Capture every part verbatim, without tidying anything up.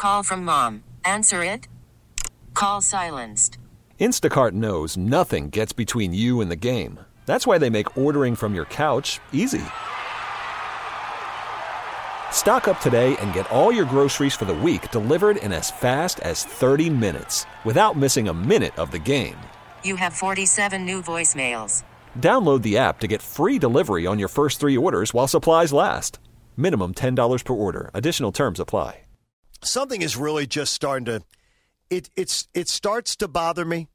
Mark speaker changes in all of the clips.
Speaker 1: Call from mom. Answer it. Call silenced.
Speaker 2: Instacart knows nothing gets between you and the game. That's why they make ordering from your couch easy. Stock up today and get all your groceries for the week delivered in as fast as thirty minutes without missing a minute of the game.
Speaker 1: You have forty-seven new voicemails.
Speaker 2: Download the app to get free delivery on your first three orders while supplies last. Minimum ten dollars per order. Additional terms apply.
Speaker 3: Something is really just starting to, it it's it starts to bother me.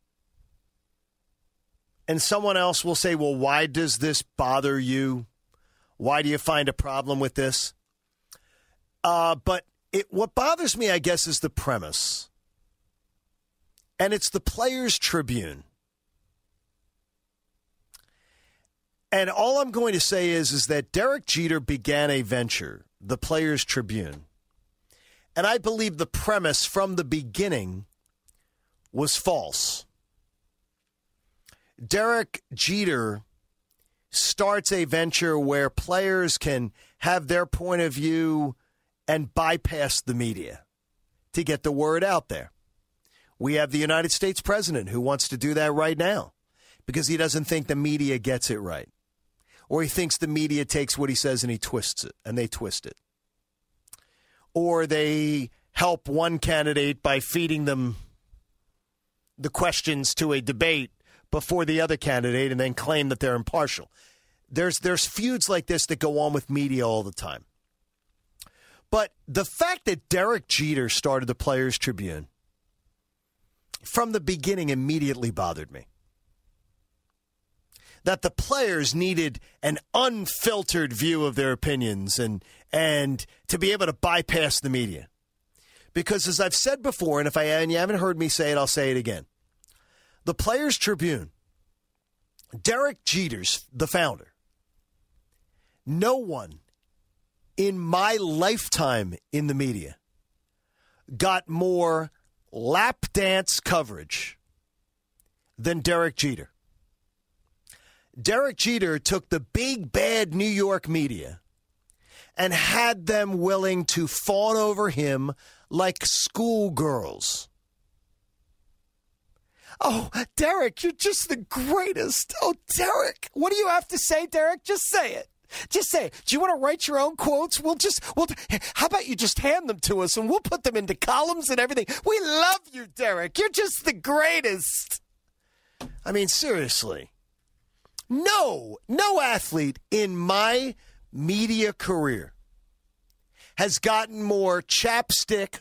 Speaker 3: And someone else will say, well, why does this bother you? Why do you find a problem with this? Uh, but it, what bothers me, I guess, is the premise. And it's the Players Tribune. And all I'm going to say is, is that Derek Jeter began a venture, the Players Tribune. And I believe the premise from the beginning was false. Derek Jeter starts a venture where players can have their point of view and bypass the media to get the word out there. We have the United States president who wants to do that right now because he doesn't think the media gets it right. Or he thinks the media takes what he says and he twists it, and they twist it. Or they help one candidate by feeding them the questions to a debate before the other candidate and then claim that they're impartial. There's there's feuds like this that go on with media all the time. But the fact that Derek Jeter started the Players Tribune from the beginning immediately bothered me. That the players needed an unfiltered view of their opinions and and to be able to bypass the media. Because as I've said before, and if I and you haven't heard me say it, I'll say it again. The Players Tribune, Derek Jeter's the founder. No one in my lifetime in the media got more lap dance coverage than Derek Jeter. Derek Jeter took the big, bad New York media and had them willing to fawn over him like schoolgirls. Oh, Derek, you're just the greatest. Oh, Derek, what do you have to say, Derek? Just say it. Just say it. Do you want to write your own quotes? We'll just, we'll, how about you just hand them to us and we'll put them into columns and everything. We love you, Derek. You're just the greatest. I mean, seriously. No, no athlete in my media career has gotten more chapstick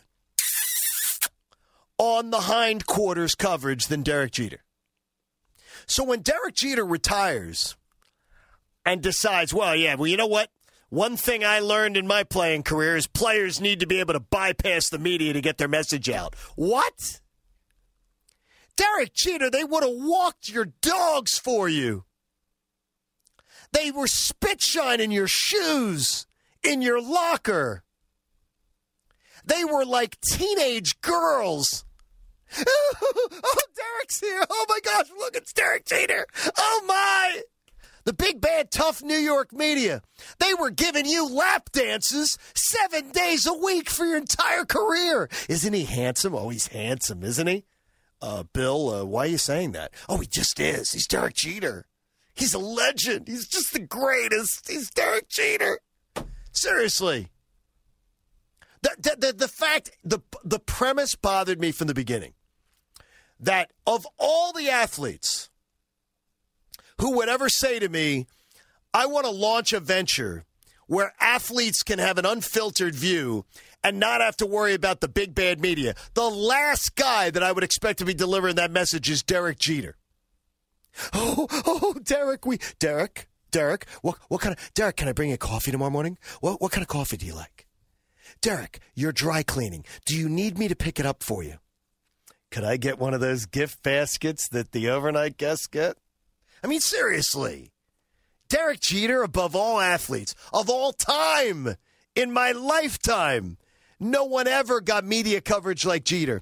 Speaker 3: on the hindquarters coverage than Derek Jeter. So when Derek Jeter retires and decides, well, yeah, well, you know what? One thing I learned in my playing career is players need to be able to bypass the media to get their message out. What? Derek Jeter, they would have walked your dogs for you. They were spit shining your shoes in your locker. They were like teenage girls. Oh, Derek's here. Oh, my gosh, look, it's Derek Jeter. Oh, my. The big, bad, tough New York media. They were giving you lap dances seven days a week for your entire career. Isn't he handsome? Oh, he's handsome, isn't he? Uh, Bill, uh, why are you saying that? Oh, he just is. He's Derek Jeter. He's a legend. He's just the greatest. He's Derek Jeter. Seriously. The, the, the, the fact, the, the premise bothered me from the beginning. That of all the athletes who would ever say to me, I want to launch a venture where athletes can have an unfiltered view and not have to worry about the big bad media, the last guy that I would expect to be delivering that message is Derek Jeter. Oh, oh, Derek, we, Derek, Derek, what, what kind of, Derek, can I bring you coffee tomorrow morning? What, what kind of coffee do you like? Derek, you're dry cleaning. Do you need me to pick it up for you? Could I get one of those gift baskets that the overnight guests get? I mean, seriously. Derek Jeter, above all athletes, of all time, in my lifetime, no one ever got media coverage like Jeter.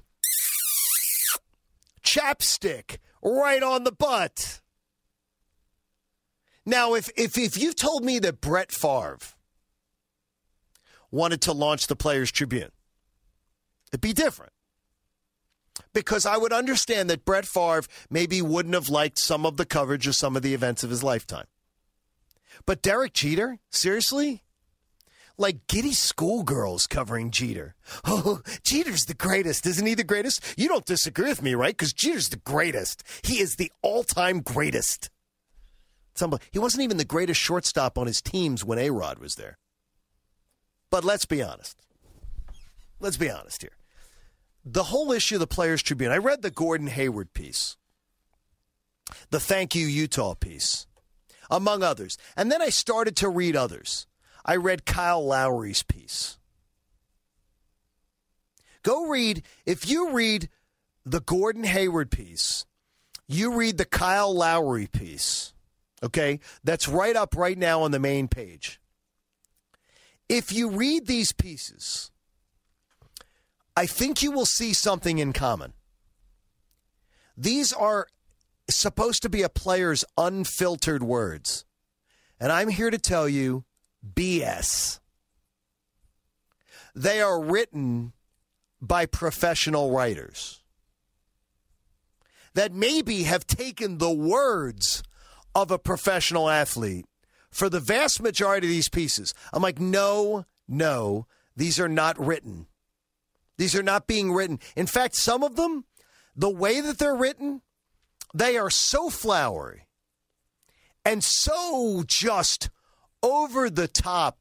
Speaker 3: Chapstick. Right on the butt. Now, if, if if you told me that Brett Favre wanted to launch the Players Tribune, It'd be different. Because I would understand that Brett Favre maybe wouldn't have liked some of the coverage of some of the events of his lifetime. But Derek Jeter? Seriously? Like giddy schoolgirls covering Jeter. Oh, Jeter's the greatest. Isn't he the greatest? You don't disagree with me, right? Because Jeter's the greatest. He is the all-time greatest. He wasn't even the greatest shortstop on his teams when A-Rod was there. But let's be honest. Let's be honest here. The whole issue of the Players Tribune, I read the Gordon Hayward piece, the Thank You Utah piece, among others. And then I started to read others. I read Kyle Lowry's piece. Go read, if you read the Gordon Hayward piece, you read the Kyle Lowry piece, okay? That's right up right now on the main page. If you read these pieces, I think you will see something in common. These are supposed to be a player's unfiltered words. And I'm here to tell you, B S. They are written by professional writers that maybe have taken the words of a professional athlete for the vast majority of these pieces. I'm like, no, no, these are not written. These are not being written. In fact, some of them, the way that they're written, they are so flowery and so just over the top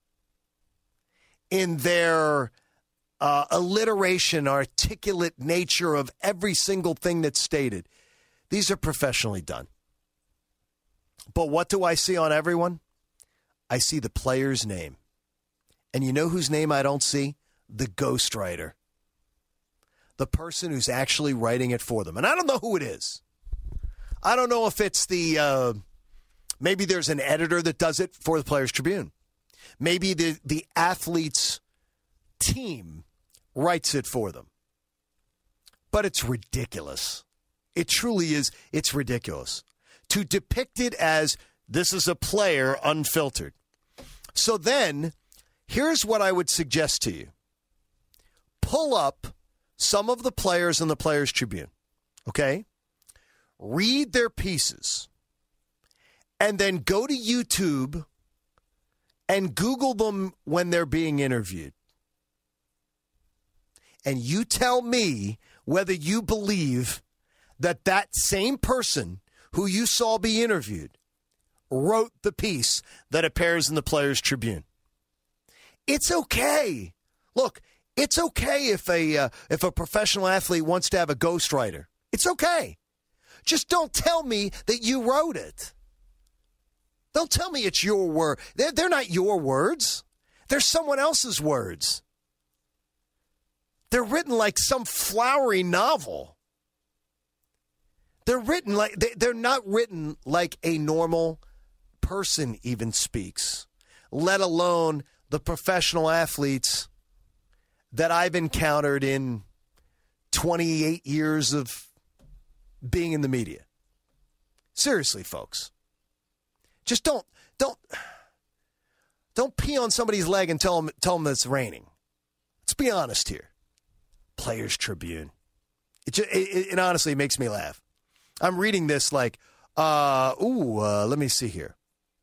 Speaker 3: in their uh, alliteration, articulate nature of every single thing that's stated. These are professionally done. But what do I see on everyone? I see the player's name. And you know whose name I don't see? The ghostwriter. The person who's actually writing it for them. And I don't know who it is. I don't know if it's the, uh, maybe there's an editor that does it for the Players Tribune. Maybe the, the athlete's team writes it for them. But it's ridiculous. It truly is. It's ridiculous. To depict it as this is a player unfiltered. So then, here's what I would suggest to you. Pull up some of the players in the Players Tribune, okay? Read their pieces, and then go to YouTube and Google them when they're being interviewed. And you tell me whether you believe that that same person who you saw be interviewed wrote the piece that appears in the Players Tribune. It's okay. Look, it's okay if a uh, if a professional athlete wants to have a ghostwriter. It's okay. Just don't tell me that you wrote it. Don't tell me it's your word. They're, they're not your words. They're someone else's words. They're written like some flowery novel. They're written like they, they're not written like a normal person even speaks, let alone the professional athletes that I've encountered in twenty-eight years of being in the media. Seriously, folks. Just don't don't don't pee on somebody's leg and tell them tell them it's raining. Let's be honest here. Players Tribune. It, just, it, it honestly makes me laugh. I'm reading this like, uh, ooh, uh, let me see here.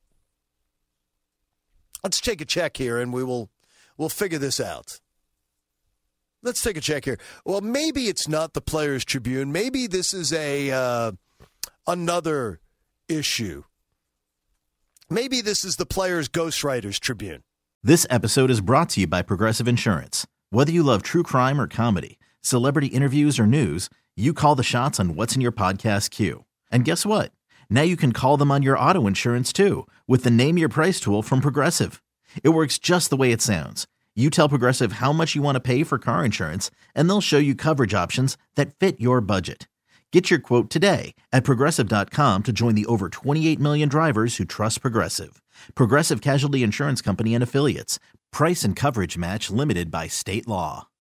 Speaker 3: Let's take a check here, and we will we'll figure this out. Let's take a check here. Well, maybe it's not the Players Tribune. Maybe this is a uh, another issue. Maybe this is the Players Ghostwriters Tribune.
Speaker 4: This episode is brought to you by Progressive Insurance. Whether you love true crime or comedy, celebrity interviews or news, you call the shots on what's in your podcast queue. And guess what? Now you can call them on your auto insurance too with the Name Your Price tool from Progressive. It works just the way it sounds. You tell Progressive how much you want to pay for car insurance, and they'll show you coverage options that fit your budget. Get your quote today at Progressive dot com to join the over twenty-eight million drivers who trust Progressive. Progressive Casualty Insurance Company and Affiliates. Price and coverage match limited by state law.